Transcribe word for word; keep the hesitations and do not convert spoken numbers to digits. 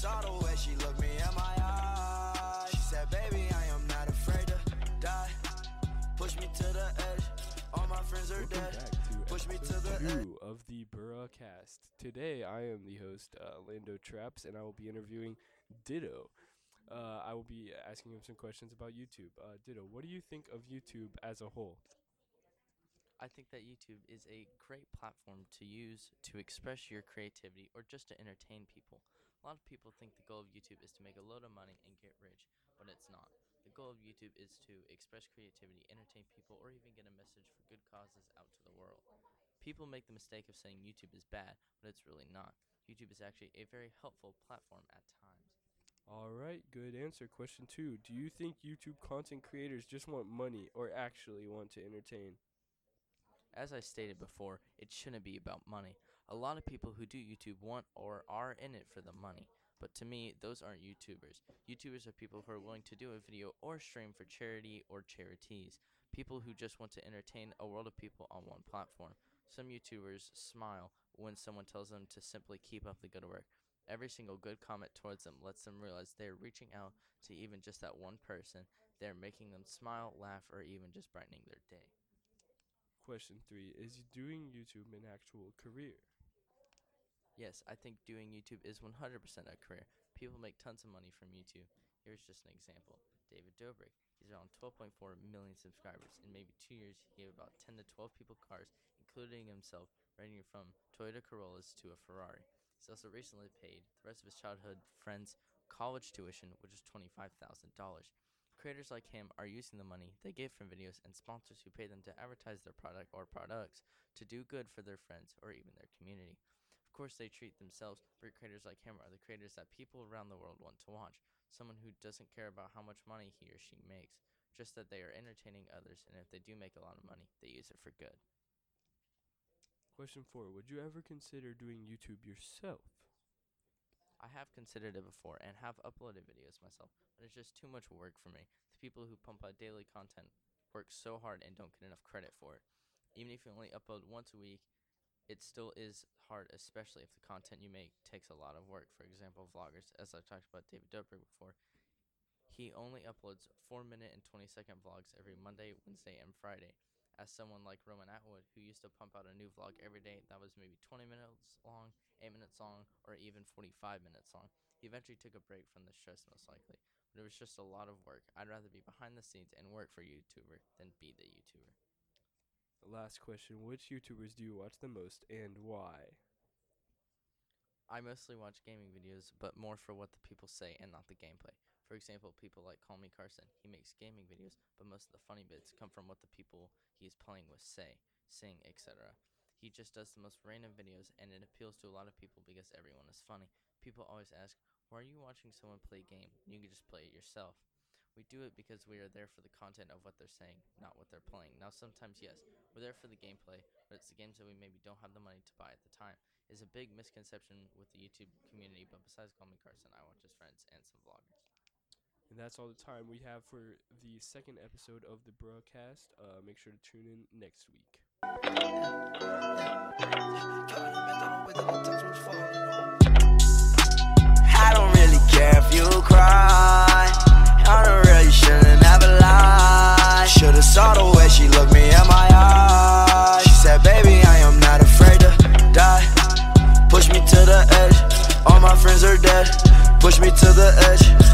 saw the way she looked me in my eyes. She said, baby, I am not afraid to die. Push me to the edge. All my friends are Welcome dead. back to Push me to episode the edge. two of the Burrowcast. Today, I am the host, uh, Lando Traps, and I will be interviewing Ditto. Uh, I will be asking him some questions about YouTube. Uh, Ditto, what do you think of YouTube as a whole? I think that YouTube is a great platform to use to express your creativity or just to entertain people. A lot of people think the goal of YouTube is to make a load of money and get rich, but it's not. The goal of YouTube is to express creativity, entertain people, or even get a message for good causes out to the world. People make the mistake of saying YouTube is bad, but it's really not. YouTube is actually a very helpful platform at times. All right, good answer. Question two. Do you think YouTube content creators just want money or actually want to entertain? As I stated before, it shouldn't be about money. A lot of people who do YouTube want or are in it for the money. But to me, those aren't YouTubers. YouTubers are people who are willing to do a video or stream for charity or charities. People who just want to entertain a world of people on one platform. Some YouTubers smile when someone tells them to simply keep up the good work. Every single good comment towards them lets them realize they're reaching out to even just that one person. They're making them smile, laugh, or even just brightening their day. Question three. Is doing YouTube an actual career? Yes, I think doing YouTube is one hundred percent a career. People make tons of money from YouTube. Here's just an example. David Dobrik. He's around twelve point four million subscribers. In maybe two years, he gave about ten to twelve people cars, including himself, ranging from Toyota Corollas to a Ferrari. He's also recently paid the rest of his childhood friends' college tuition, which is twenty-five thousand dollars. Creators like him are using the money they get from videos and sponsors who pay them to advertise their product or products to do good for their friends or even their community. Of course, they treat themselves, but creators like him are the creators that people around the world want to watch. Someone who doesn't care about how much money he or she makes, just that they are entertaining others, and if they do make a lot of money, they use it for good. Question four. Would you ever consider doing YouTube yourself? I have considered it before and have uploaded videos myself, but it's just too much work for me. The people who pump out daily content work so hard and don't get enough credit for it. Even if you only upload once a week, it still is hard, especially if the content you make takes a lot of work. For example, vloggers, as I talked about David Dobrik before, he only uploads four minute and twenty second vlogs every Monday, Wednesday, and Friday. As someone like Roman Atwood, who used to pump out a new vlog every day that was maybe twenty minutes long, eight minutes long, or even forty-five minutes long. He eventually took a break from the stress, most likely. But it was just a lot of work. I'd rather be behind the scenes and work for a YouTuber than be the YouTuber. Last question. Which YouTubers do you watch the most and why? I mostly watch gaming videos, but more for what the people say and not the gameplay. For example, people like Call Me Carson. He makes gaming videos, but most of the funny bits come from what the people he is playing with say, sing, et cetera. He just does the most random videos, and it appeals to a lot of people because everyone is funny. People always ask, why are you watching someone play a game? You can just play it yourself. We do it because we are there for the content of what they're saying, not what they're playing. Now, sometimes, yes, we're there for the gameplay, but it's the games that we maybe don't have the money to buy at the time. It's a big misconception with the YouTube community, but besides Call Me Carson, I watch his friends and some vloggers. And that's all the time we have for the second episode of the Burrowcast. Uh, make sure to tune in next week. I don't really care if you cry. I don't really shouldn't have a lie. Should've saw the way she looked me in my eyes. She said, baby, I am not afraid to die. Push me to the edge. All my friends are dead. Push me to the edge.